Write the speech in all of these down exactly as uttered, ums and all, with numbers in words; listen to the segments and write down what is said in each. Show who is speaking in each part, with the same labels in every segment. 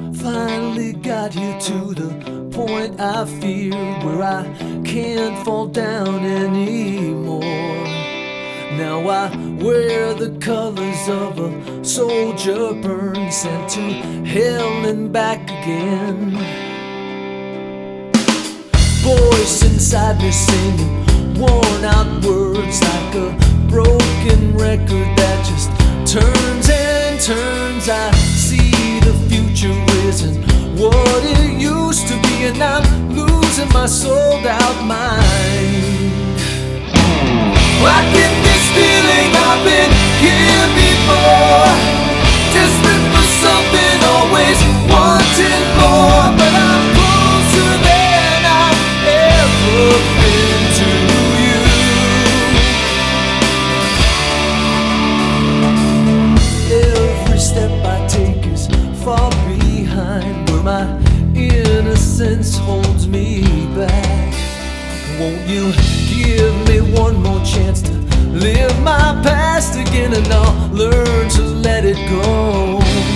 Speaker 1: Finally got here to the point I fear, where I can't fall down anymore. Now I wear the colors of a soldier burned, sent to hell and back again. Voice inside me singing worn out words, like a broken record that just turns and turns. I see the future isn't what it used to be, and I'm losing my sold out mind. I get this feeling I've been here before, desperate for something, always wanting more, but I'm closer than I've ever been to you. Every step I take is far behind where my innocence holds me back. Won't you give me one more chance to live my past again, and I'll learn to let it go.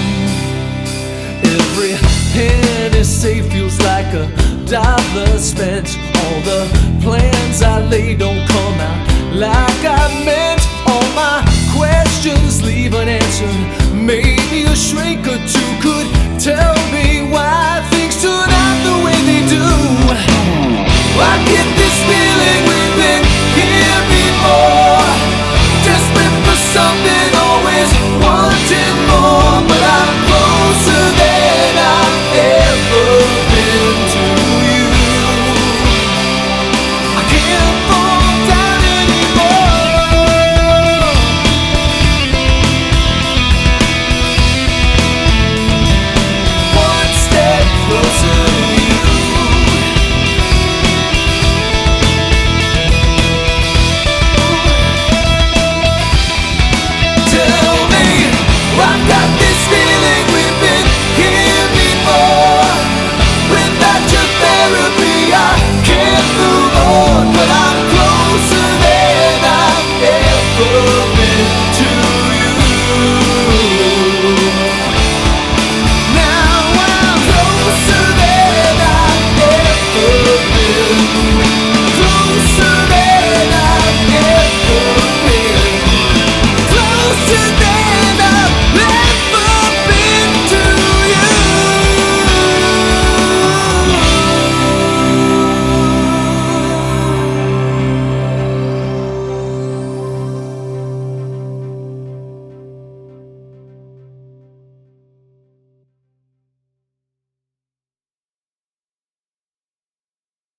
Speaker 1: Every penny saved feels like a dollar spent. All the plans I lay don't come out like I meant. All my questions leave unanswered.